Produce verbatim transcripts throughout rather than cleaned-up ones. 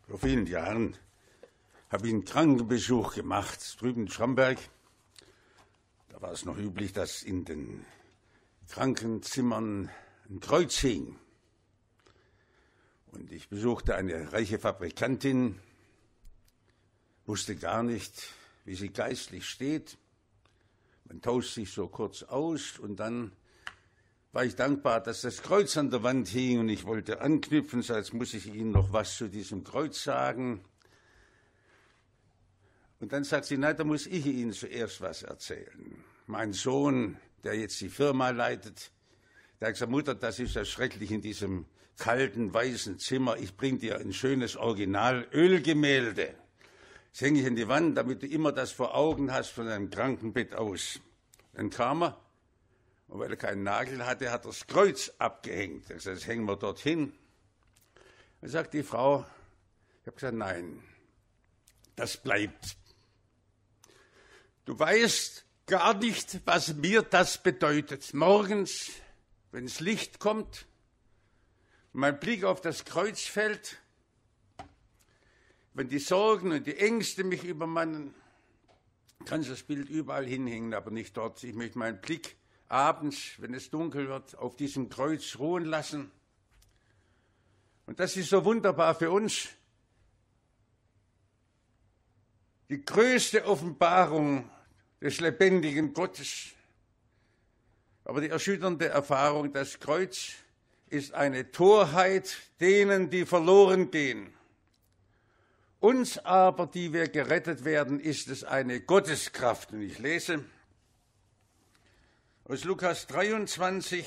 Vor vielen Jahren habe ich einen Krankenbesuch gemacht, drüben in Schramberg. Da war es noch üblich, dass in den Krankenzimmern ein Kreuz hing. Und ich besuchte eine reiche Fabrikantin, wusste gar nicht, wie sie geistlich steht. Man tauscht sich so kurz aus und dann war ich dankbar, dass das Kreuz an der Wand hing und ich wollte anknüpfen, so als muss ich Ihnen noch was zu diesem Kreuz sagen. Und dann sagt sie, nein, da muss ich Ihnen zuerst was erzählen. Mein Sohn, der jetzt die Firma leitet, der hat gesagt, Mutter, das ist ja schrecklich in diesem kalten, weißen Zimmer. Ich bringe dir ein schönes Original-Ölgemälde. Das hänge ich in die Wand, damit du immer das vor Augen hast von einem Krankenbett aus. Dann kam er, und weil er keinen Nagel hatte, hat er das Kreuz abgehängt. Er hat gesagt, das hängen wir dorthin. Dann sagt die Frau, ich habe gesagt, nein, das bleibt. Du weißt gar nicht, was mir das bedeutet. Morgens, wenn das Licht kommt, mein Blick auf das Kreuz fällt, wenn die Sorgen und die Ängste mich übermannen, kannst du das Bild überall hinhängen, aber nicht dort. Ich möchte meinen Blick abends, wenn es dunkel wird, auf diesem Kreuz ruhen lassen. Und das ist so wunderbar für uns. Die größte Offenbarung des lebendigen Gottes. Aber die erschütternde Erfahrung, das Kreuz ist eine Torheit denen, die verloren gehen. Uns aber, die wir gerettet werden, ist es eine Gotteskraft. Und ich lese aus Lukas dreiundzwanzig.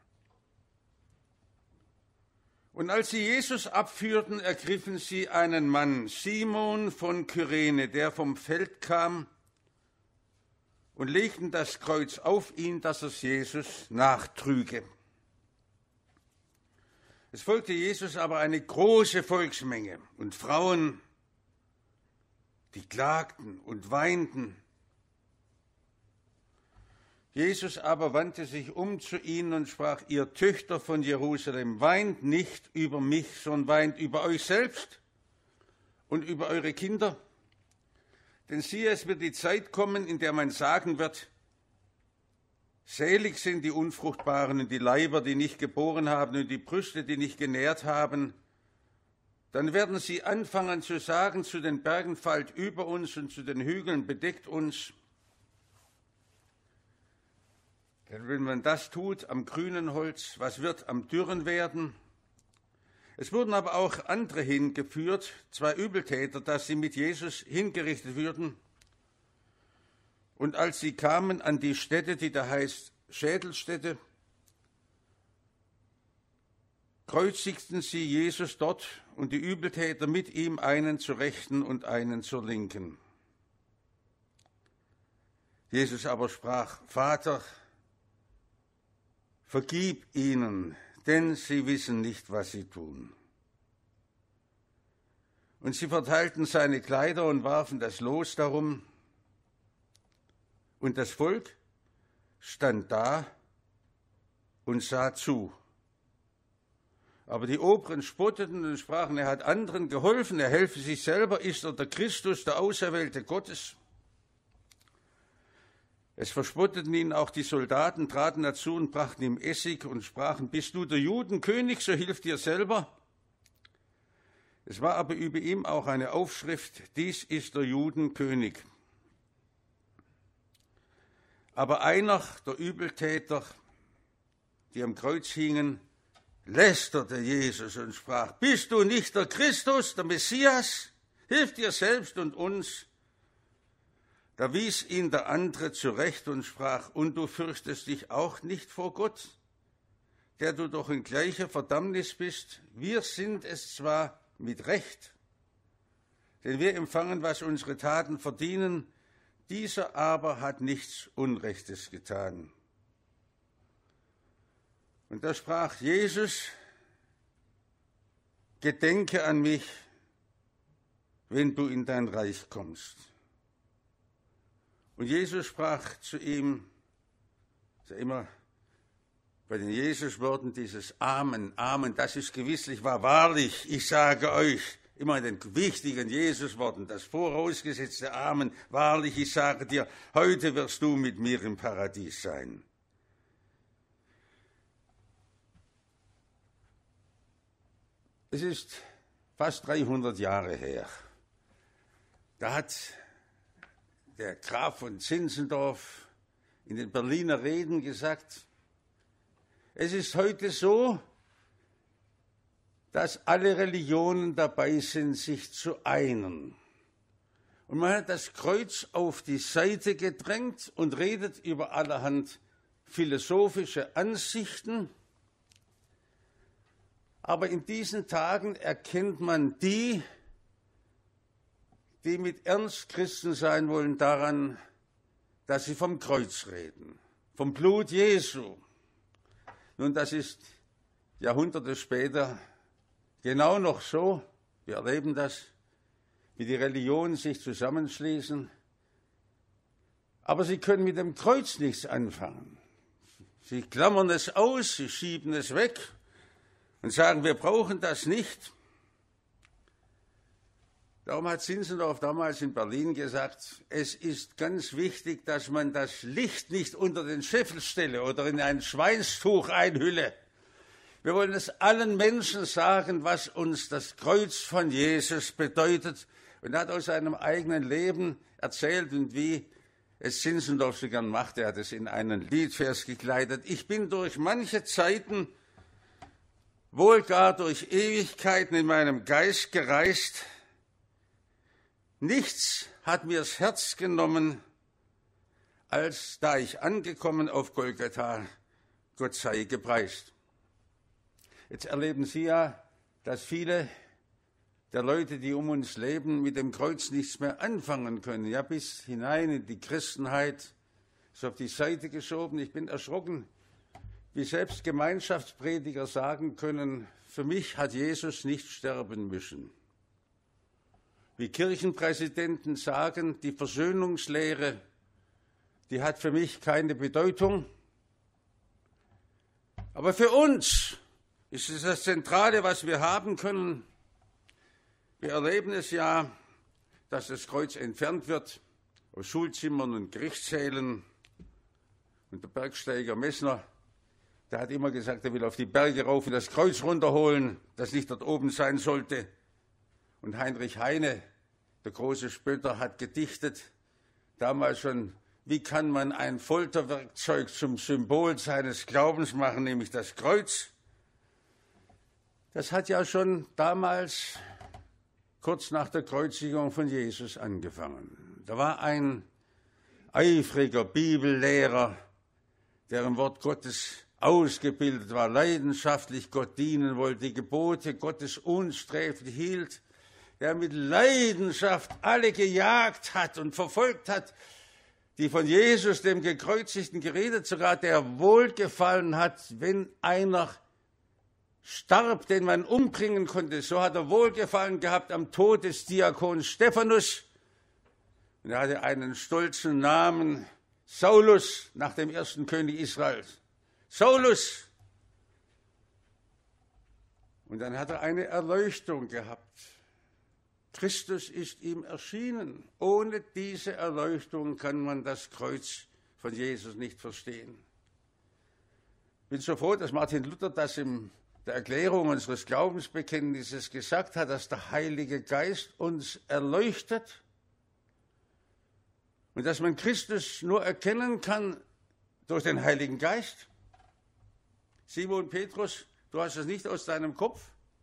Und als sie Jesus abführten, ergriffen sie einen Mann, Simon von Kyrene, der vom Feld kam, und legten das Kreuz auf ihn, dass es Jesus nachtrüge. Es folgte Jesus aber eine große Volksmenge und Frauen, die klagten und weinten. Jesus aber wandte sich um zu ihnen und sprach, ihr Töchter von Jerusalem, weint nicht über mich, sondern weint über euch selbst und über eure Kinder. Denn siehe, es wird die Zeit kommen, in der man sagen wird, selig sind die Unfruchtbaren und die Leiber, die nicht geboren haben und die Brüste, die nicht genährt haben. Dann werden sie anfangen zu sagen, zu den Bergen fallt über uns und zu den Hügeln bedeckt uns. Denn wenn man das tut am grünen Holz, was wird am dürren werden? Es wurden aber auch andere hingeführt, zwei Übeltäter, dass sie mit Jesus hingerichtet würden. Und als sie kamen an die Stätte, die da heißt Schädelstätte, kreuzigten sie Jesus dort und die Übeltäter mit ihm, einen zur Rechten und einen zur Linken. Jesus aber sprach, Vater, vergib ihnen, denn sie wissen nicht, was sie tun. Und sie verteilten seine Kleider und warfen das Los darum. Und das Volk stand da und sah zu. Aber die Oberen spotteten und sprachen, er hat anderen geholfen, er helfe sich selber, ist er der Christus, der Auserwählte Gottes. Es verspotteten ihn auch die Soldaten, traten dazu und brachten ihm Essig und sprachen, bist du der Judenkönig, so hilf dir selber. Es war aber über ihm auch eine Aufschrift, dies ist der Judenkönig. Aber einer der Übeltäter, die am Kreuz hingen, lästerte Jesus und sprach, bist du nicht der Christus, der Messias? Hilf dir selbst und uns. Da wies ihn der andere zurecht und sprach, und du fürchtest dich auch nicht vor Gott, der du doch in gleicher Verdammnis bist. Wir sind es zwar mit Recht, denn wir empfangen, was unsere Taten verdienen, dieser aber hat nichts Unrechtes getan. Und da sprach Jesus, gedenke an mich, wenn du in dein Reich kommst. Und Jesus sprach zu ihm, ist ja immer bei den Jesus-Worten dieses Amen, Amen, das ist gewisslich wahr, wahrlich, ich sage euch, immer in den wichtigen Jesusworten, das vorausgesetzte Amen, wahrlich, ich sage dir, heute wirst du mit mir im Paradies sein. Es ist fast dreihundert Jahre her. Da hat der Graf von Zinzendorf in den Berliner Reden gesagt, es ist heute so, dass alle Religionen dabei sind, sich zu einen. Und man hat das Kreuz auf die Seite gedrängt und redet über allerhand philosophische Ansichten. Aber in diesen Tagen erkennt man die, die mit Ernst Christen sein wollen, daran, dass sie vom Kreuz reden, vom Blut Jesu. Nun, das ist Jahrhunderte später genau noch so. Wir erleben das, wie die Religionen sich zusammenschließen. Aber sie können mit dem Kreuz nichts anfangen. Sie klammern es aus, sie schieben es weg und sagen, wir brauchen das nicht. Darum hat Zinzendorf damals in Berlin gesagt, es ist ganz wichtig, dass man das Licht nicht unter den Scheffel stelle oder in ein Schweinstuch einhülle. Wir wollen es allen Menschen sagen, was uns das Kreuz von Jesus bedeutet. Und er hat aus seinem eigenen Leben erzählt und wie es Zinzendorf so gern macht. Er hat es in einen Liedvers gekleidet. Ich bin durch manche Zeiten, wohl gar durch Ewigkeiten in meinem Geist gereist. Nichts hat mir's Herz genommen, als da ich angekommen auf Golgatha, Gott sei gepreist. Jetzt erleben Sie ja, dass viele der Leute, die um uns leben, mit dem Kreuz nichts mehr anfangen können. Ja, bis hinein in die Christenheit, ist auf die Seite geschoben. Ich bin erschrocken, wie selbst Gemeinschaftsprediger sagen können, für mich hat Jesus nicht sterben müssen. Wie Kirchenpräsidenten sagen, die Versöhnungslehre, die hat für mich keine Bedeutung. Aber für uns ist es das Zentrale, was wir haben können. Wir erleben es ja, dass das Kreuz entfernt wird aus Schulzimmern und Gerichtssälen. Und der Bergsteiger Messner, der hat immer gesagt, er will auf die Berge rauf und das Kreuz runterholen, das nicht dort oben sein sollte. Und Heinrich Heine, der große Spötter, hat gedichtet, damals schon, wie kann man ein Folterwerkzeug zum Symbol seines Glaubens machen, nämlich das Kreuz? Das hat ja schon damals, kurz nach der Kreuzigung von Jesus, angefangen. Da war ein eifriger Bibellehrer, der im Wort Gottes ausgebildet war, leidenschaftlich Gott dienen wollte, die Gebote Gottes unsträflich hielt, der mit Leidenschaft alle gejagt hat und verfolgt hat, die von Jesus, dem Gekreuzigten, geredet, sogar der wohlgefallen hat, wenn einer starb, den man umbringen konnte. So hat er wohlgefallen gehabt am Tod des Diakons Stephanus. Und er hatte einen stolzen Namen, Saulus, nach dem ersten König Israels. Saulus! Und dann hat er eine Erleuchtung gehabt. Christus ist ihm erschienen. Ohne diese Erleuchtung kann man das Kreuz von Jesus nicht verstehen. Ich bin so froh, dass Martin Luther das in der Erklärung unseres Glaubensbekenntnisses gesagt hat, dass der Heilige Geist uns erleuchtet und dass man Christus nur erkennen kann durch den Heiligen Geist. Simon Petrus, du hast es nicht aus deinem Kopf.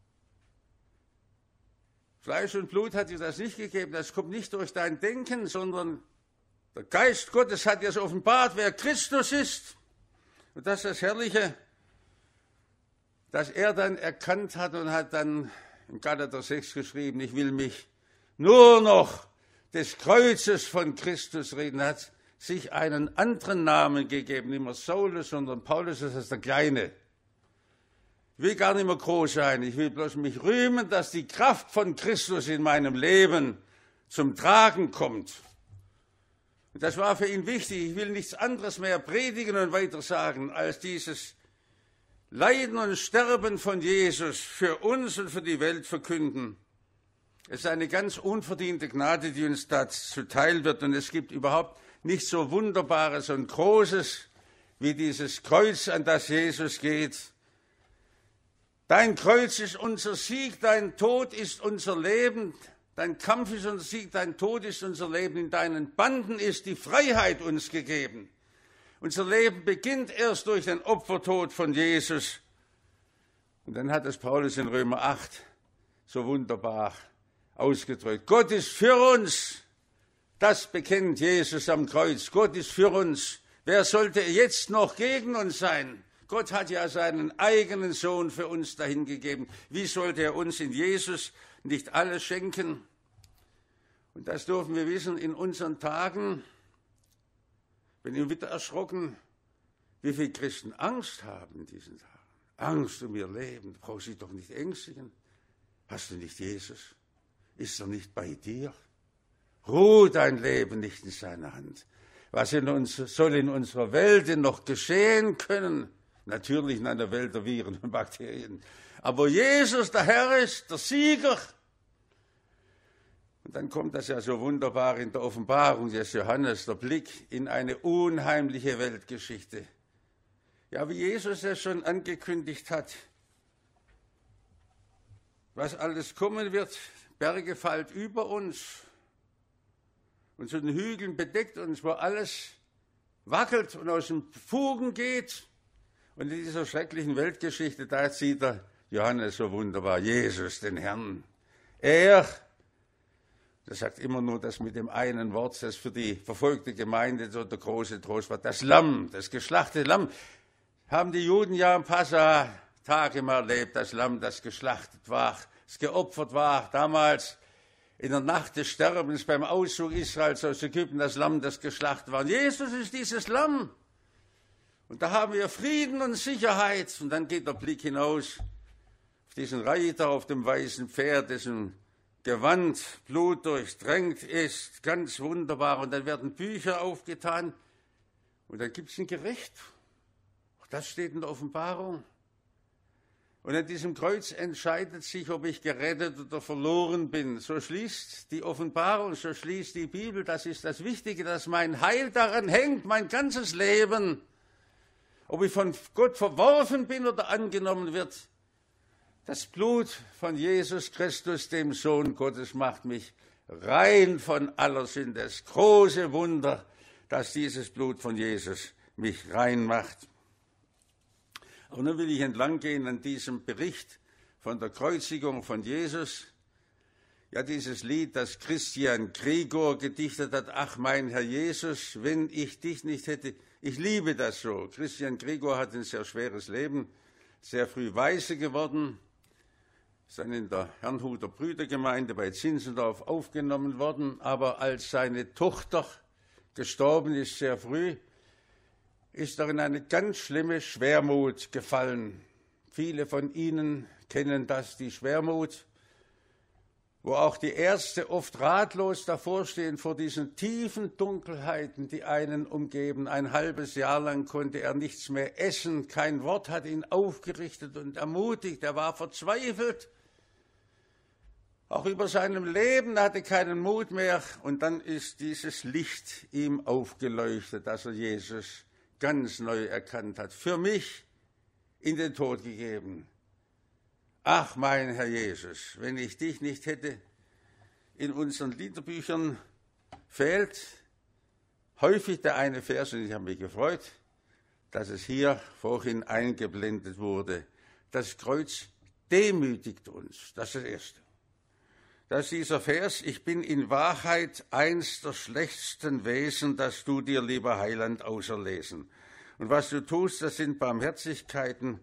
Fleisch und Blut hat dir das nicht gegeben, das kommt nicht durch dein Denken, sondern der Geist Gottes hat dir es offenbart, wer Christus ist. Und das ist das Herrliche, dass er dann erkannt hat und hat dann im Galater sechs geschrieben, ich will mich nur noch des Kreuzes von Christus reden, er hat sich einen anderen Namen gegeben, nicht mehr Saulus, sondern Paulus, das ist der Kleine. Ich will gar nicht mehr groß sein, ich will bloß mich rühmen, dass die Kraft von Christus in meinem Leben zum Tragen kommt. Und das war für ihn wichtig, ich will nichts anderes mehr predigen und weiter sagen, als dieses Leiden und Sterben von Jesus für uns und für die Welt verkünden. Es ist eine ganz unverdiente Gnade, die uns da zuteil wird. Und es gibt überhaupt nichts so Wunderbares und Großes wie dieses Kreuz, an das Jesus geht. Dein Kreuz ist unser Sieg, dein Tod ist unser Leben, dein Kampf ist unser Sieg, dein Tod ist unser Leben. In deinen Banden ist die Freiheit uns gegeben. Unser Leben beginnt erst durch den Opfertod von Jesus. Und dann hat es Paulus in Römer acht so wunderbar ausgedrückt. Gott ist für uns. Das bekennt Jesus am Kreuz. Gott ist für uns. Wer sollte jetzt noch gegen uns sein? Gott hat ja seinen eigenen Sohn für uns dahingegeben. Wie sollte er uns in Jesus nicht alles schenken? Und das dürfen wir wissen in unseren Tagen. Bin ich wieder erschrocken, wie viele Christen Angst haben in diesen Tagen. Angst um ihr Leben. Du brauchst dich doch nicht ängstigen. Hast du nicht Jesus? Ist er nicht bei dir? Ruh dein Leben nicht in seiner Hand. Was in uns, soll in unserer Welt denn noch geschehen können? Natürlich in einer Welt der Viren und Bakterien. Aber Jesus, der Herr ist, der Sieger. Und dann kommt das ja so wunderbar in der Offenbarung des Johannes, der Blick in eine unheimliche Weltgeschichte. Ja, wie Jesus es schon angekündigt hat, was alles kommen wird, Berge fallen über uns und zu den Hügeln bedeckt uns, wo alles wackelt und aus den Fugen geht. Und in dieser schrecklichen Weltgeschichte, da sieht der Johannes so wunderbar, Jesus, den Herrn. Er, das sagt immer nur das mit dem einen Wort, das für die verfolgte Gemeinde so der große Trost war, das Lamm, das geschlachtete Lamm, haben die Juden ja am Passa-Tag immer erlebt, das Lamm, das geschlachtet war, das geopfert war, damals in der Nacht des Sterbens beim Auszug Israels aus Ägypten, das Lamm, das geschlachtet war. Und Jesus ist dieses Lamm. Und da haben wir Frieden und Sicherheit. Und dann geht der Blick hinaus auf diesen Reiter auf dem weißen Pferd, dessen Gewand blutdurchtränkt ist, ganz wunderbar. Und dann werden Bücher aufgetan und dann gibt es ein Gericht. Auch das steht in der Offenbarung. Und an diesem Kreuz entscheidet sich, ob ich gerettet oder verloren bin. So schließt die Offenbarung, so schließt die Bibel. Das ist das Wichtige, dass mein Heil daran hängt, mein ganzes Leben. Ob ich von Gott verworfen bin oder angenommen wird. Das Blut von Jesus Christus, dem Sohn Gottes, macht mich rein von aller Sünde. Das große Wunder, dass dieses Blut von Jesus mich rein macht. Aber nun will ich entlang gehen an diesem Bericht von der Kreuzigung von Jesus. Ja, dieses Lied, das Christian Gregor gedichtet hat, ach mein Herr Jesus, wenn ich dich nicht hätte. Ich liebe das so. Christian Gregor hat ein sehr schweres Leben, sehr früh Waise geworden, ist dann in der Herrnhuter Brüdergemeinde bei Zinzendorf aufgenommen worden, aber als seine Tochter gestorben ist, sehr früh, ist er in eine ganz schlimme Schwermut gefallen. Viele von Ihnen kennen das, die Schwermut, wo auch die Ärzte oft ratlos davor stehen vor diesen tiefen Dunkelheiten, die einen umgeben. Ein halbes Jahr lang konnte er nichts mehr essen, kein Wort hat ihn aufgerichtet und ermutigt, er war verzweifelt. Auch über seinem Leben hatte keinen Mut mehr. Und dann ist dieses Licht ihm aufgeleuchtet, dass er Jesus ganz neu erkannt hat, für mich in den Tod gegeben. Ach, mein Herr Jesus, wenn ich dich nicht hätte, in unseren Liederbüchern fehlt häufig der eine Vers, und ich habe mich gefreut, dass es hier vorhin eingeblendet wurde. Das Kreuz demütigt uns, das ist das Erste. Das ist dieser Vers, ich bin in Wahrheit eins der schlechtesten Wesen, das du dir, lieber Heiland, auserlesen. Und was du tust, das sind Barmherzigkeiten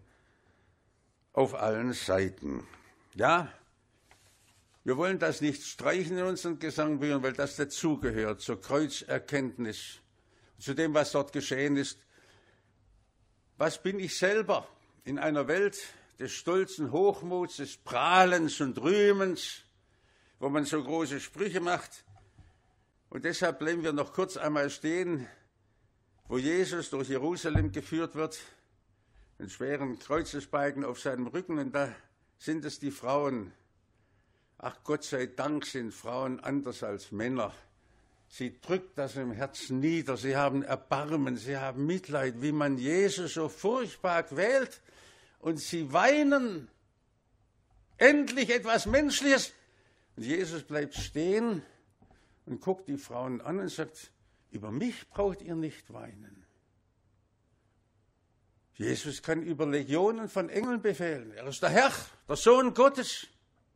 auf allen Seiten. Ja, wir wollen das nicht streichen in unseren Gesangbüchern, weil das dazugehört zur Kreuzerkenntnis, zu dem, was dort geschehen ist. Was bin ich selber in einer Welt des stolzen Hochmuts, des Prahlens und Rühmens, wo man so große Sprüche macht? Und deshalb bleiben wir noch kurz einmal stehen, wo Jesus durch Jerusalem geführt wird, einen schweren Kreuzesbalken auf seinem Rücken, und da sind es die Frauen. Ach, Gott sei Dank sind Frauen anders als Männer. Sie drückt das im Herzen nieder, sie haben Erbarmen, sie haben Mitleid, wie man Jesus so furchtbar quält. Und sie weinen, endlich etwas Menschliches. Und Jesus bleibt stehen und guckt die Frauen an und sagt, über mich braucht ihr nicht weinen. Jesus kann über Legionen von Engeln befehlen. Er ist der Herr, der Sohn Gottes.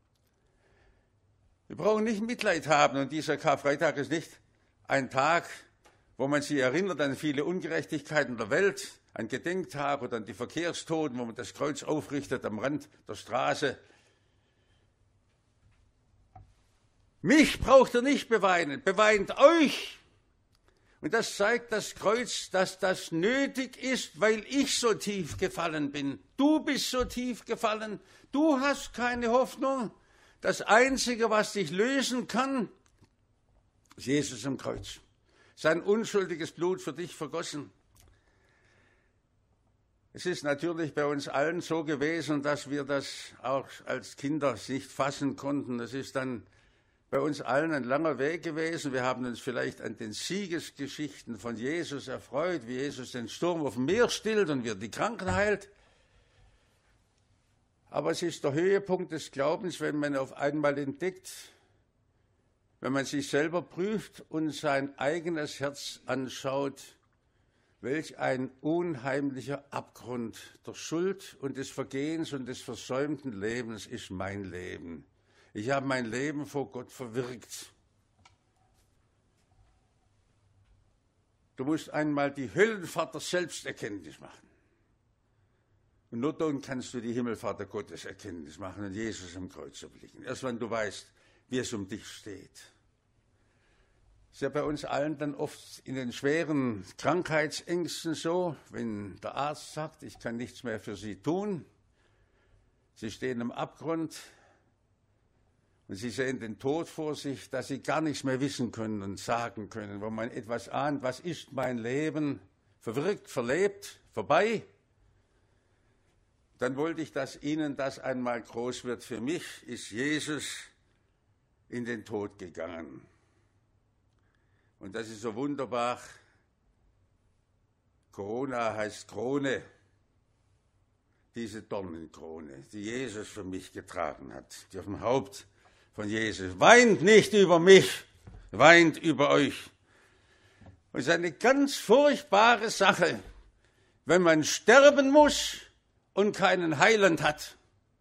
Wir brauchen nicht Mitleid haben. Und dieser Karfreitag ist nicht ein Tag, wo man sich erinnert an viele Ungerechtigkeiten der Welt, ein Gedenktag oder an die Verkehrstoten, wo man das Kreuz aufrichtet am Rand der Straße. Mich braucht ihr nicht beweinen, beweint euch. Und das zeigt das Kreuz, dass das nötig ist, weil ich so tief gefallen bin. Du bist so tief gefallen, du hast keine Hoffnung. Das Einzige, was dich lösen kann, ist Jesus am Kreuz. Sein unschuldiges Blut für dich vergossen. Es ist natürlich bei uns allen so gewesen, dass wir das auch als Kinder nicht fassen konnten. Es ist dann bei uns allen ein langer Weg gewesen. Wir haben uns vielleicht an den Siegesgeschichten von Jesus erfreut, wie Jesus den Sturm auf dem Meer stillt und wie er die Kranken heilt. Aber es ist der Höhepunkt des Glaubens, wenn man auf einmal entdeckt, wenn man sich selber prüft und sein eigenes Herz anschaut, welch ein unheimlicher Abgrund der Schuld und des Vergehens und des versäumten Lebens ist mein Leben. Ich habe mein Leben vor Gott verwirkt. Du musst einmal die Höllenfahrt der Selbsterkenntnis machen. Und nur dann kannst du die Himmelfahrt der Gotteserkenntnis machen und Jesus am Kreuz erblicken. Erst wenn du weißt, wie es um dich steht. Es ist ja bei uns allen dann oft in den schweren Krankheitsängsten so, wenn der Arzt sagt, ich kann nichts mehr für Sie tun. Sie stehen am Abgrund und Sie sehen den Tod vor sich, dass Sie gar nichts mehr wissen können und sagen können, wo man etwas ahnt, was ist mein Leben, verwirkt, verlebt, vorbei. Dann wollte ich, dass Ihnen das einmal groß wird. Für mich ist Jesus in den Tod gegangen. Und das ist so wunderbar. Corona heißt Krone, diese Dornenkrone, die Jesus für mich getragen hat, die auf dem Haupt von Jesus. Weint nicht über mich, weint über euch. Und es ist eine ganz furchtbare Sache, wenn man sterben muss und keinen Heiland hat.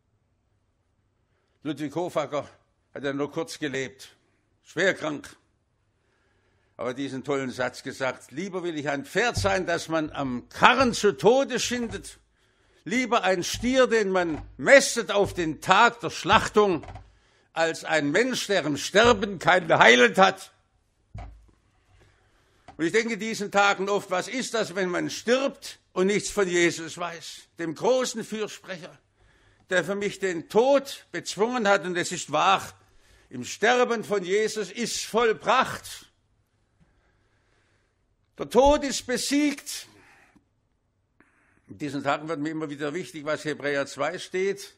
Ludwig Hofacker hat ja nur kurz gelebt, schwer krank. Aber diesen tollen Satz gesagt, lieber will ich ein Pferd sein, das man am Karren zu Tode schindet, lieber ein Stier, den man mästet auf den Tag der Schlachtung, als ein Mensch, der im Sterben keinen Heiland hat. Und ich denke diesen Tagen oft, was ist das, wenn man stirbt und nichts von Jesus weiß, dem großen Fürsprecher, der für mich den Tod bezwungen hat, und es ist wahr, im Sterben von Jesus ist vollbracht. Der Tod ist besiegt. In diesen Tagen wird mir immer wieder wichtig, was Hebräer zwei steht,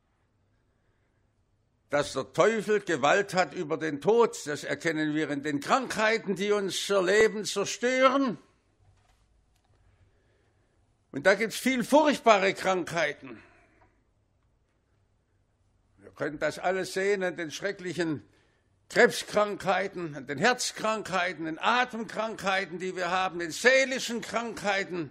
dass der Teufel Gewalt hat über den Tod. Das erkennen wir in den Krankheiten, die unser Leben zerstören. Und da gibt es viel furchtbare Krankheiten. Wir können das alles sehen an den schrecklichen Krebskrankheiten, an den Herzkrankheiten, den Atemkrankheiten, die wir haben, den seelischen Krankheiten.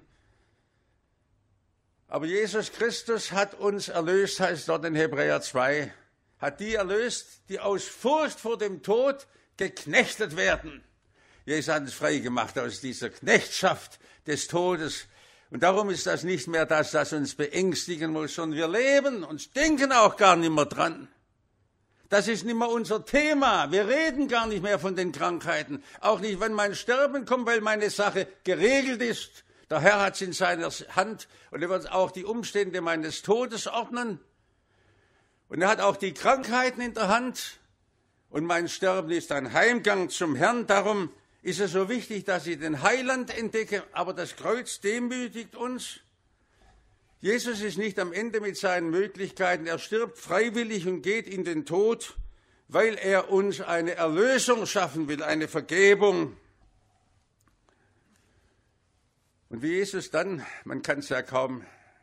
Aber Jesus Christus hat uns erlöst, heißt dort in Hebräer zwei, hat die erlöst, die aus Furcht vor dem Tod geknechtet werden. Jesus hat uns frei gemacht aus dieser Knechtschaft des Todes. Und darum ist das nicht mehr das, das uns beängstigen muss, sondern wir leben und denken auch gar nicht mehr dran. Das ist nicht mehr unser Thema. Wir reden gar nicht mehr von den Krankheiten. Auch nicht, wenn mein Sterben kommt, weil meine Sache geregelt ist. Der Herr hat es in seiner Hand und er wird auch die Umstände meines Todes ordnen. Und er hat auch die Krankheiten in der Hand. Und mein Sterben ist ein Heimgang zum Herrn. Darum ist es so wichtig, dass ich den Heiland entdecke. Aber das Kreuz demütigt uns. Jesus ist nicht am Ende mit seinen Möglichkeiten. Er stirbt freiwillig und geht in den Tod. weil er uns eine Erlösung schaffen will, eine Vergebung. Und wie Jesus dann, man kann es ja kaum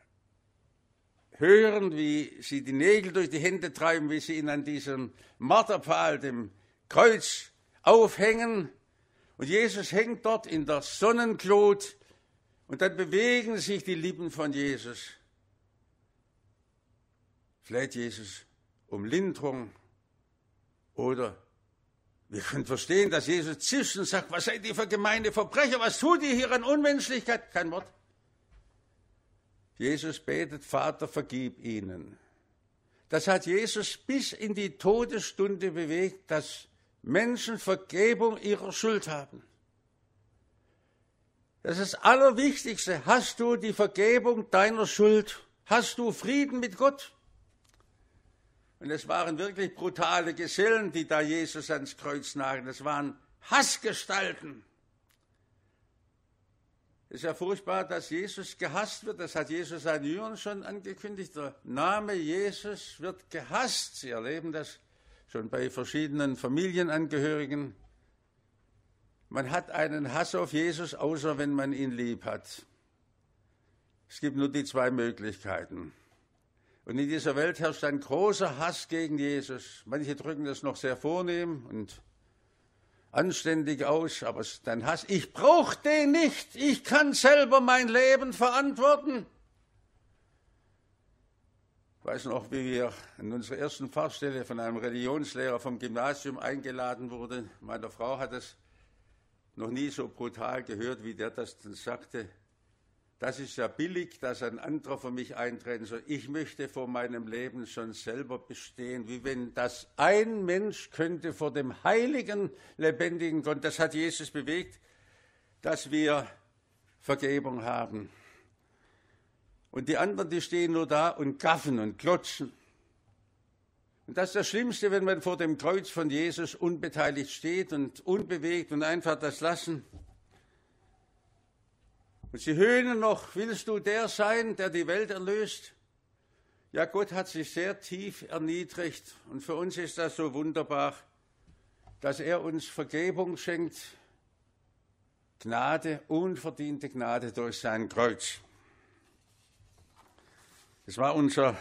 hören, wie sie die Nägel durch die Hände treiben, wie sie ihn an diesem Marterpfahl, dem Kreuz, aufhängen. Und Jesus hängt dort in der Sonnenglut und dann bewegen sich die Lippen von Jesus. Fleht Jesus um Linderung oder wir können verstehen, dass Jesus zischt und sagt, was seid ihr für gemeine Verbrecher, was tut ihr hier an Unmenschlichkeit? Kein Wort. Jesus betet, Vater, vergib ihnen. Das hat Jesus bis in die Todesstunde bewegt, dass Menschen Vergebung ihrer Schuld haben. Das ist das Allerwichtigste. Hast du die Vergebung deiner Schuld? Hast du Frieden mit Gott? Und es waren wirklich brutale Gesellen, die da Jesus ans Kreuz nageln. Es waren Hassgestalten. Es ist ja furchtbar, dass Jesus gehasst wird. Das hat Jesus seinen Jüngern schon angekündigt. Der Name Jesus wird gehasst. Sie erleben das schon bei verschiedenen Familienangehörigen. Man hat einen Hass auf Jesus, außer wenn man ihn lieb hat. Es gibt nur die zwei Möglichkeiten. Und in dieser Welt herrscht ein großer Hass gegen Jesus. Manche drücken das noch sehr vornehm und anständig aus, aber es ist ein Hass. Ich brauche den nicht. Ich kann selber mein Leben verantworten. Ich weiß noch, wie wir an unserer ersten Pfarrstelle von einem Religionslehrer vom Gymnasium eingeladen wurden. Meine Frau hat es noch nie so brutal gehört, wie der das dann sagte. Das ist ja billig, dass ein anderer für mich eintreten soll. Ich möchte vor meinem Leben schon selber bestehen, wie wenn das ein Mensch könnte vor dem heiligen, lebendigen Gott. Das hat Jesus bewegt, dass wir Vergebung haben. Und die anderen, die stehen nur da und gaffen und klotzen. Und das ist das Schlimmste, wenn man vor dem Kreuz von Jesus unbeteiligt steht und unbewegt und einfach das lassen. Und sie höhnen noch, willst du der sein, der die Welt erlöst? Ja, Gott hat sich sehr tief erniedrigt. Und für uns ist das so wunderbar, dass er uns Vergebung schenkt, Gnade, unverdiente Gnade durch sein Kreuz. Es war unser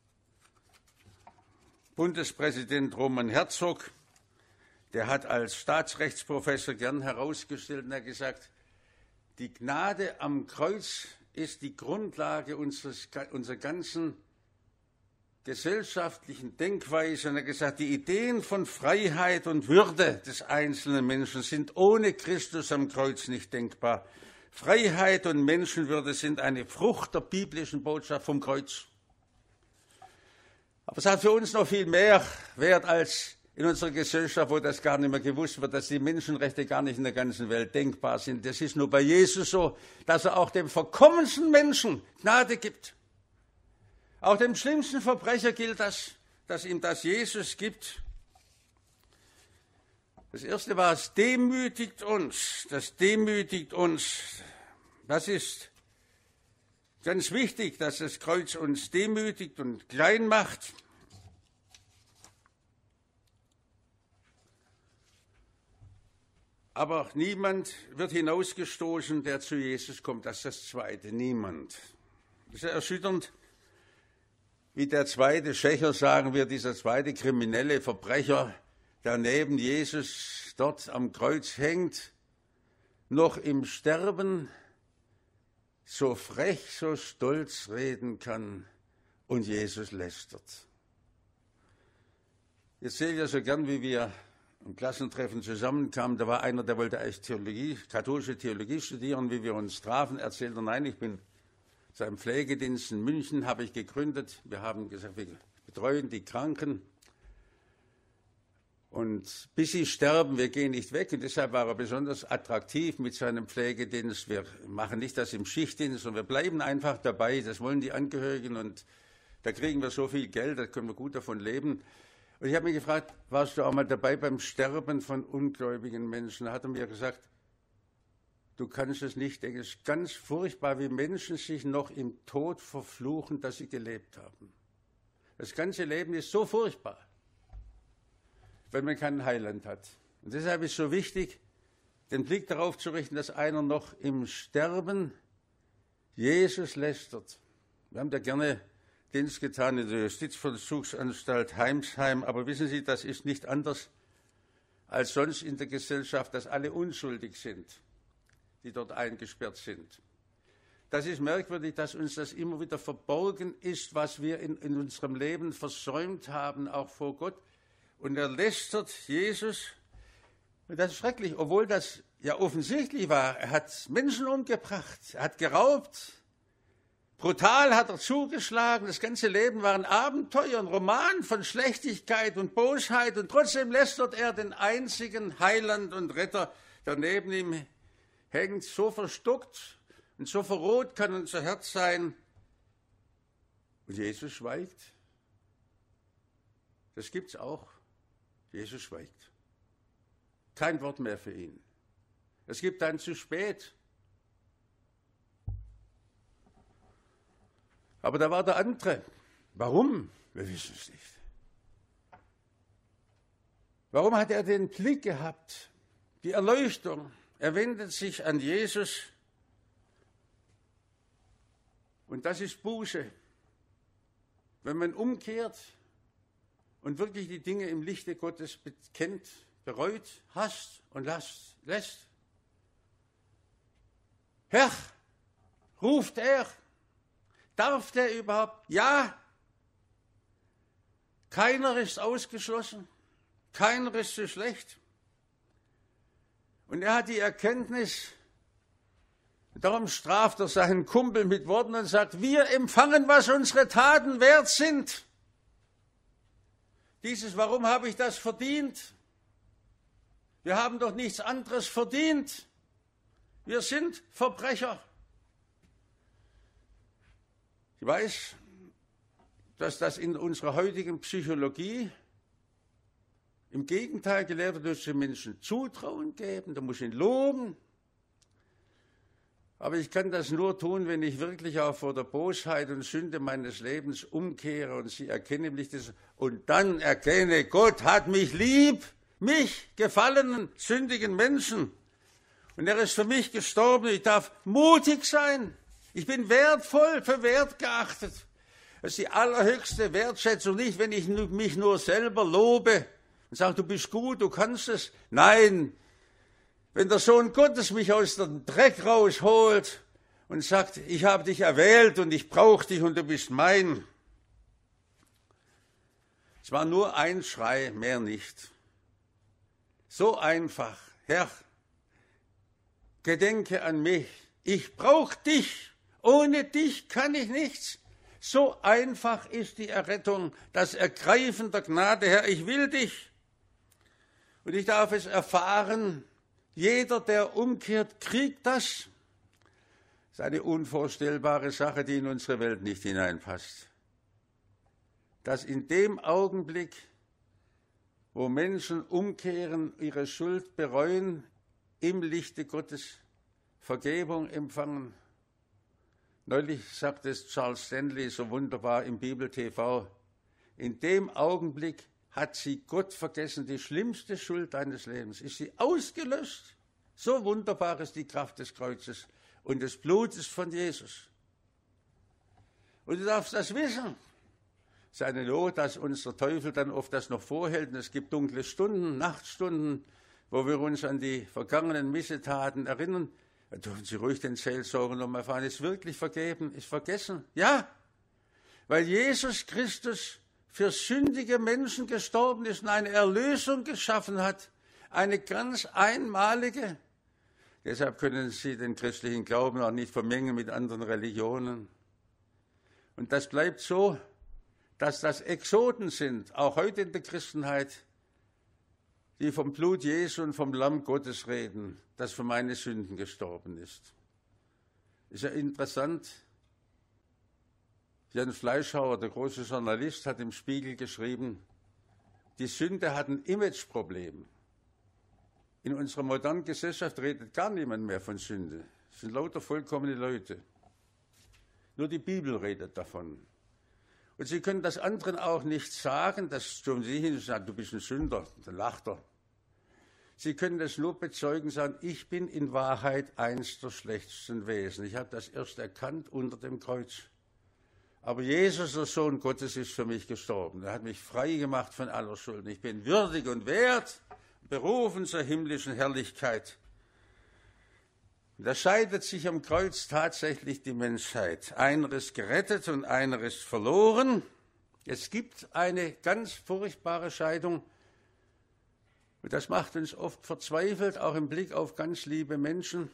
Bundespräsident Roman Herzog, der hat als Staatsrechtsprofessor gern herausgestellt und hat gesagt, die Gnade am Kreuz ist die Grundlage unseres, unserer ganzen gesellschaftlichen Denkweise. Und er hat gesagt, die Ideen von Freiheit und Würde des einzelnen Menschen sind ohne Christus am Kreuz nicht denkbar. Freiheit und Menschenwürde sind eine Frucht der biblischen Botschaft vom Kreuz. Aber es hat für uns noch viel mehr Wert als in unserer Gesellschaft, wo das gar nicht mehr gewusst wird, dass die Menschenrechte gar nicht in der ganzen Welt denkbar sind. Das ist nur bei Jesus so, dass er auch dem verkommensten Menschen Gnade gibt. Auch dem schlimmsten Verbrecher gilt das, dass ihm das Jesus gibt. Das Erste war, es demütigt uns. Das demütigt uns. Das ist ganz wichtig, dass das Kreuz uns demütigt und klein macht. Aber niemand wird hinausgestoßen, der zu Jesus kommt. Das ist das Zweite, niemand. Das ist erschütternd, wie der zweite Schächer, sagen wir, dieser zweite kriminelle Verbrecher, der neben Jesus dort am Kreuz hängt, noch im Sterben so frech, so stolz reden kann und Jesus lästert. Ich erzähle ja so gern, wie wir im Klassentreffen zusammenkamen. Da war einer, der wollte eigentlich Theologie, katholische Theologie studieren, wie wir uns trafen. Erzählte, nein, ich bin zu einem Pflegedienst in München, habe ich gegründet. Wir haben gesagt, wir betreuen die Kranken. Und bis sie sterben, wir gehen nicht weg. Und deshalb war er besonders attraktiv mit seinem Pflegedienst. Wir machen nicht das im Schichtdienst, sondern wir bleiben einfach dabei. Das wollen die Angehörigen. Und da kriegen wir so viel Geld, da können wir gut davon leben. Und ich habe mich gefragt, warst du auch mal dabei beim Sterben von ungläubigen Menschen? Da hat er mir gesagt, du kannst es nicht denken. Es ist ganz furchtbar, wie Menschen sich noch im Tod verfluchen, dass sie gelebt haben. Das ganze Leben ist so furchtbar. wenn man keinen Heiland hat. Und deshalb ist es so wichtig, den Blick darauf zu richten, dass einer noch im Sterben Jesus lästert. Wir haben da gerne Dienst getan in der Justizvollzugsanstalt Heimsheim, aber wissen Sie, das ist nicht anders als sonst in der Gesellschaft, dass alle unschuldig sind, die dort eingesperrt sind. Das ist merkwürdig, dass uns das immer wieder verborgen ist, was wir in, in unserem Leben versäumt haben, auch vor Gott. Und er lästert Jesus. Und das ist schrecklich, obwohl das ja offensichtlich war. Er hat Menschen umgebracht, er hat geraubt, brutal hat er zugeschlagen. Das ganze Leben war ein Abenteuer, ein Roman von Schlechtigkeit und Bosheit. Und trotzdem lästert er den einzigen Heiland und Retter, der neben ihm hängt, so verstockt. Und so verroht kann unser Herz sein. Und Jesus schweigt. Das gibt's auch. Jesus schweigt. Kein Wort mehr für ihn. Es gibt ein zu spät. Aber da war der andere. Warum? Wir wissen es nicht. Warum hat er den Blick gehabt? Die Erleuchtung. Er wendet sich an Jesus. Und das ist Buße. Wenn man umkehrt und wirklich die Dinge im Lichte Gottes bekennt, bereut, hasst und lasst, lässt. Herr, ruft er, darf der überhaupt? Ja. Keiner ist ausgeschlossen, keiner ist zu schlecht. Und er hat die Erkenntnis, darum straft er seinen Kumpel mit Worten und sagt, wir empfangen, was unsere Taten wert sind. Dieses, warum habe ich das verdient? Wir haben doch nichts anderes verdient. Wir sind Verbrecher. Ich weiß, dass das in unserer heutigen Psychologie im Gegenteil gelehrt wird, dass die Menschen Zutrauen geben, da muss ich ihn loben. Aber ich kann das nur tun, wenn ich wirklich auch vor der Bosheit und Sünde meines Lebens umkehre und sie erkenne mich das, und dann erkenne, Gott hat mich lieb, mich, gefallenen, sündigen Menschen. Und er ist für mich gestorben. Ich darf mutig sein. Ich bin wertvoll, für wert geachtet. Das ist die allerhöchste Wertschätzung, nicht wenn ich mich nur selber lobe und sage, du bist gut, du kannst es. Nein, wenn der Sohn Gottes mich aus dem Dreck rausholt und sagt, ich habe dich erwählt und ich brauche dich und du bist mein. Es war nur ein Schrei, mehr nicht. So einfach. Herr, gedenke an mich. Ich brauche dich. Ohne dich kann ich nichts. So einfach ist die Errettung, das Ergreifen der Gnade. Herr, ich will dich. Und ich darf es erfahren. Jeder, der umkehrt, kriegt das. Das ist eine unvorstellbare Sache, die in unsere Welt nicht hineinpasst. Dass in dem Augenblick, wo Menschen umkehren, ihre Schuld bereuen, im Lichte Gottes Vergebung empfangen. Neulich sagt es Charles Stanley so wunderbar im Bibel-T V, in dem Augenblick hat sie Gott vergessen, die schlimmste Schuld deines Lebens, ist sie ausgelöscht. So wunderbar ist die Kraft des Kreuzes und des Blutes von Jesus. Und du darfst das wissen. Es ist eine Not, dass unser Teufel dann oft das noch vorhält. Und es gibt dunkle Stunden, Nachtstunden, wo wir uns an die vergangenen Missetaten erinnern. Da dürfen Sie ruhig den Seelsorger nochmal erfahren. Ist wirklich vergeben? Ist vergessen? Ja, weil Jesus Christus für sündige Menschen gestorben ist und eine Erlösung geschaffen hat. Eine ganz einmalige. Deshalb können Sie den christlichen Glauben auch nicht vermengen mit anderen Religionen. Und das bleibt so, dass das Exoten sind, auch heute in der Christenheit, die vom Blut Jesu und vom Lamm Gottes reden, das für meine Sünden gestorben ist. Ist ja interessant. Jan Fleischhauer, der große Journalist, hat im Spiegel geschrieben, die Sünde hat ein Imageproblem. In unserer modernen Gesellschaft redet gar niemand mehr von Sünde. Es sind lauter vollkommene Leute. Nur die Bibel redet davon. Und Sie können das anderen auch nicht sagen, das tun Sie hin und sagen, du bist ein Sünder, dann lacht er. Sie können das nur bezeugen, sagen, ich bin in Wahrheit eins der schlechtesten Wesen. Ich habe das erst erkannt unter dem Kreuz. Aber Jesus, der Sohn Gottes, ist für mich gestorben. Er hat mich frei gemacht von aller Schuld. Ich bin würdig und wert, berufen zur himmlischen Herrlichkeit. Da scheidet sich am Kreuz tatsächlich die Menschheit. Einer ist gerettet und einer ist verloren. Es gibt eine ganz furchtbare Scheidung. Und das macht uns oft verzweifelt, auch im Blick auf ganz liebe Menschen.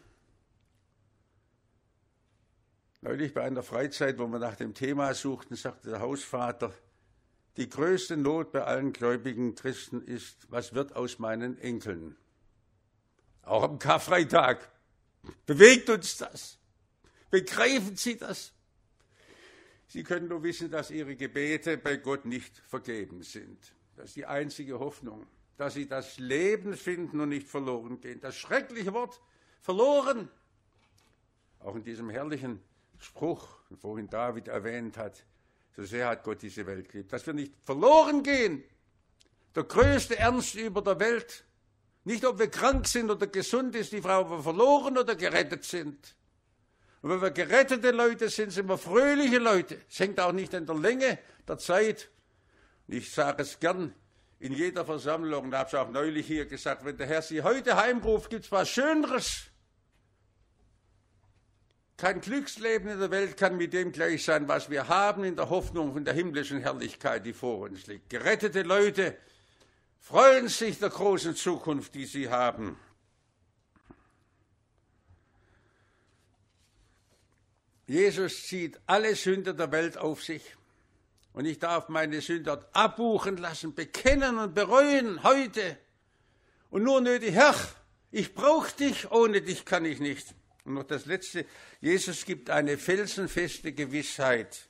Neulich bei einer Freizeit, wo wir nach dem Thema suchten, sagte der Hausvater, die größte Not bei allen gläubigen Christen ist, was wird aus meinen Enkeln? Auch am Karfreitag. Bewegt uns das? Begreifen Sie das? Sie können nur wissen, dass Ihre Gebete bei Gott nicht vergebens sind. Das ist die einzige Hoffnung, dass Sie das Leben finden und nicht verloren gehen. Das schreckliche Wort, verloren. Auch in diesem herrlichen Spruch, den vorhin David erwähnt hat, so sehr hat Gott diese Welt geliebt, dass wir nicht verloren gehen. Der größte Ernst über der Welt. Nicht, ob wir krank sind oder gesund ist die Frau, ob wir verloren oder gerettet sind. Und wenn wir gerettete Leute sind, sind wir fröhliche Leute. Es hängt auch nicht an der Länge der Zeit. Ich sage es gern in jeder Versammlung, da habe ich auch neulich hier gesagt, wenn der Herr Sie heute heimruft, gibt es was Schöneres. Kein Glücksleben in der Welt kann mit dem gleich sein, was wir haben in der Hoffnung von der himmlischen Herrlichkeit, die vor uns liegt. Gerettete Leute freuen sich der großen Zukunft, die sie haben. Jesus zieht alle Sünde der Welt auf sich. Und ich darf meine Sünde abbuchen lassen, bekennen und bereuen heute. Und nur nötig, Herr, ich brauche dich, ohne dich kann ich nicht. Und noch das Letzte, Jesus gibt eine felsenfeste Gewissheit.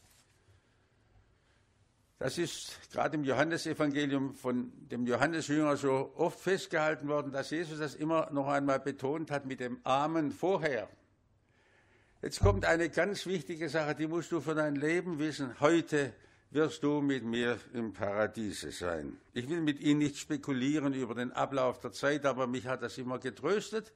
Das ist gerade im Johannesevangelium von dem Johannesjünger so oft festgehalten worden, dass Jesus das immer noch einmal betont hat mit dem Amen vorher. Jetzt kommt eine ganz wichtige Sache, die musst du für dein Leben wissen. Heute wirst du mit mir im Paradiese sein. Ich will mit Ihnen nicht spekulieren über den Ablauf der Zeit, aber mich hat das immer getröstet,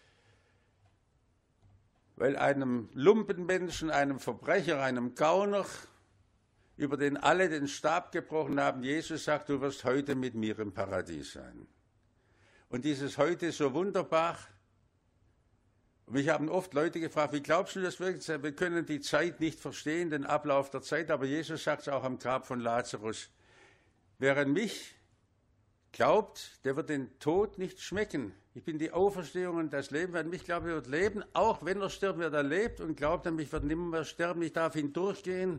weil einem Lumpenmenschen, einem Verbrecher, einem Gauner, über den alle den Stab gebrochen haben, Jesus sagt, du wirst heute mit mir im Paradies sein. Und dieses heute ist so wunderbar. Und mich haben oft Leute gefragt, wie glaubst du das wirklich? Wir können die Zeit nicht verstehen, den Ablauf der Zeit, aber Jesus sagt es auch am Grab von Lazarus. Wer an mich glaubt, der wird den Tod nicht schmecken. Ich bin die Auferstehung und das Leben. Wer an mich glaubt, wird leben, auch wenn er stirbt, wer da lebt und glaubt an mich, wird nimmer mehr sterben. Ich darf hindurchgehen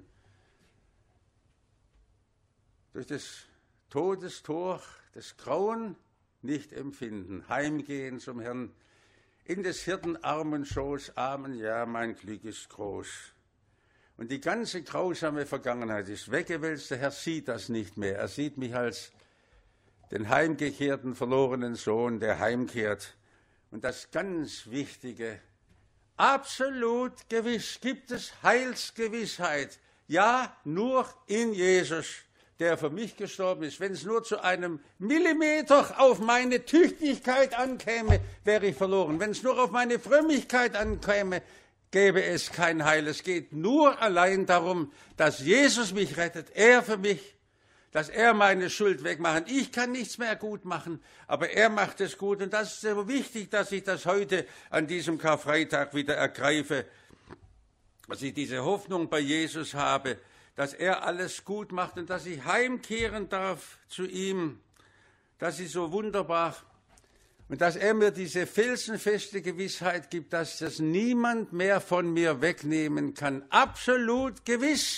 durch das Todestor, das Grauen nicht empfinden, heimgehen zum Herrn, in des Hirten armen Schoß, Amen, ja, mein Glück ist groß. Und die ganze grausame Vergangenheit ist weggewälzt, der Herr sieht das nicht mehr. Er sieht mich als den heimgekehrten, verlorenen Sohn, der heimkehrt. Und das ganz Wichtige, absolut gewiss gibt es Heilsgewissheit. Ja, nur in Jesus, der für mich gestorben ist. Wenn es nur zu einem Millimeter auf meine Tüchtigkeit ankäme, wäre ich verloren. Wenn es nur auf meine Frömmigkeit ankäme, gäbe es kein Heil. Es geht nur allein darum, dass Jesus mich rettet, er für mich, dass er meine Schuld wegmacht. Ich kann nichts mehr gut machen, aber er macht es gut. Und das ist so wichtig, dass ich das heute an diesem Karfreitag wieder ergreife, dass ich diese Hoffnung bei Jesus habe, dass er alles gut macht und dass ich heimkehren darf zu ihm. Das ist so wunderbar. Und dass er mir diese felsenfeste Gewissheit gibt, dass das niemand mehr von mir wegnehmen kann. Absolut gewiss.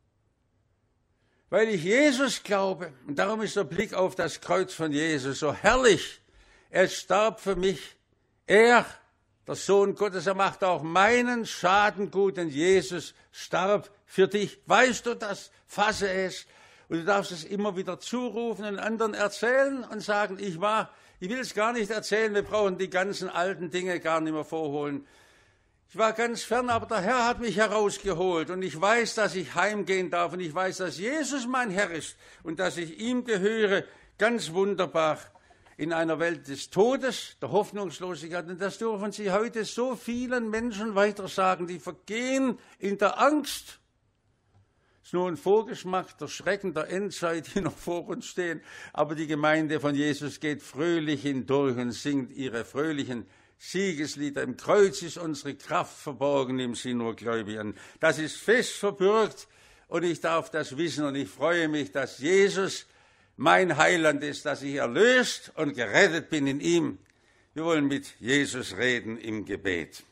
Weil ich Jesus glaube. Und darum ist der Blick auf das Kreuz von Jesus so herrlich. Er starb für mich. Er, der Sohn Gottes, er macht auch meinen Schaden gut, denn Jesus starb für dich. Weißt du das? Fasse es. Und du darfst es immer wieder zurufen und anderen erzählen und sagen, ich war, ich will es gar nicht erzählen, wir brauchen die ganzen alten Dinge gar nicht mehr vorholen. Ich war ganz fern, aber der Herr hat mich herausgeholt und ich weiß, dass ich heimgehen darf und ich weiß, dass Jesus mein Herr ist und dass ich ihm gehöre, ganz wunderbar in einer Welt des Todes, der Hoffnungslosigkeit. Und das dürfen Sie heute so vielen Menschen weitersagen, die vergehen in der Angst. Es ist nur ein Vorgeschmack der Schrecken der Endzeit, die noch vor uns stehen. Aber die Gemeinde von Jesus geht fröhlich hindurch und singt ihre fröhlichen Siegeslieder. Im Kreuz ist unsere Kraft verborgen, im Sie nur Gläubigen. Das ist fest verbürgt und ich darf das wissen und ich freue mich, dass Jesus mein Heiland ist, dass ich erlöst und gerettet bin in ihm. Wir wollen mit Jesus reden im Gebet.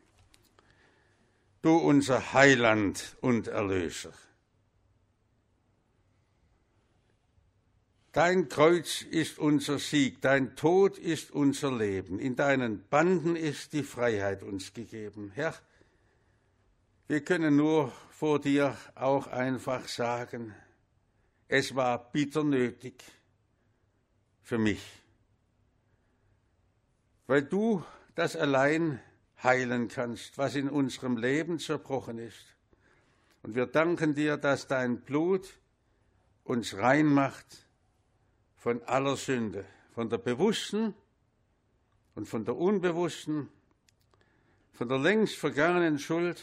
Du unser Heiland und Erlöser. Dein Kreuz ist unser Sieg, dein Tod ist unser Leben. In deinen Banden ist die Freiheit uns gegeben. Herr, wir können nur vor dir auch einfach sagen, es war bitter nötig für mich, weil du das allein heilen kannst, was in unserem Leben zerbrochen ist. Und wir danken dir, dass dein Blut uns rein macht von aller Sünde, von der bewussten und von der unbewussten, von der längst vergangenen Schuld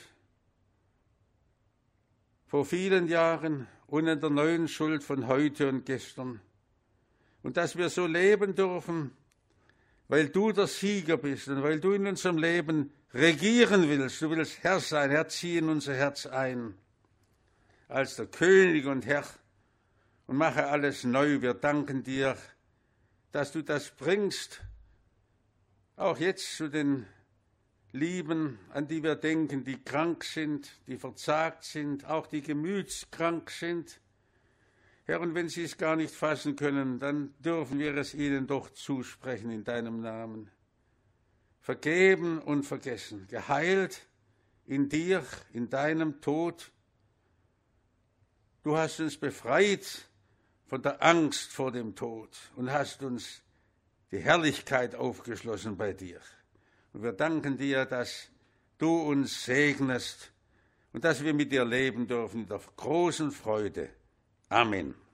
vor vielen Jahren und in der neuen Schuld von heute und gestern. Und dass wir so leben dürfen, weil du der Sieger bist und weil du in unserem Leben regieren willst. Du willst Herr sein, Herr, zieh in unser Herz ein, als der König und Herr, und mache alles neu. Wir danken dir, dass du das bringst, auch jetzt zu den Lieben, an die wir denken, die krank sind, die verzagt sind, auch die gemütskrank sind. Herr, und wenn sie es gar nicht fassen können, dann dürfen wir es ihnen doch zusprechen in deinem Namen. Vergeben und vergessen, geheilt in dir, in deinem Tod. Du hast uns befreit von der Angst vor dem Tod und hast uns die Herrlichkeit aufgeschlossen bei dir. Und wir danken dir, dass du uns segnest und dass wir mit dir leben dürfen in der großen Freude. Amen.